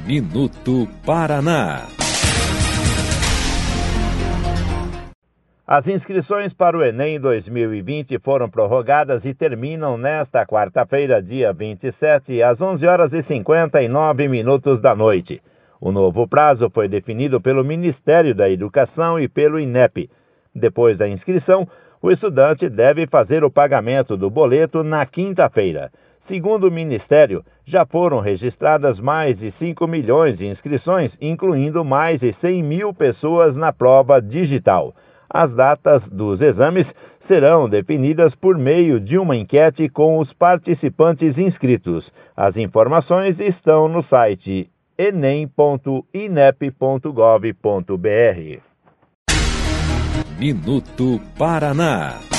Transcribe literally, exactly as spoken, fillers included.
Minuto Paraná. As inscrições para o Enem dois mil e vinte foram prorrogadas e terminam nesta quarta-feira, dia vinte e sete, às onze horas e cinquenta e nove minutos da noite. O novo prazo foi definido pelo Ministério da Educação e pelo INEP. Depois da inscrição, o estudante deve fazer o pagamento do boleto na quinta-feira. Segundo o Ministério, já foram registradas mais de cinco milhões de inscrições, incluindo mais de cem mil pessoas na prova digital. As datas dos exames serão definidas por meio de uma enquete com os participantes inscritos. As informações estão no site enem ponto inep ponto gov ponto br. Minuto Paraná.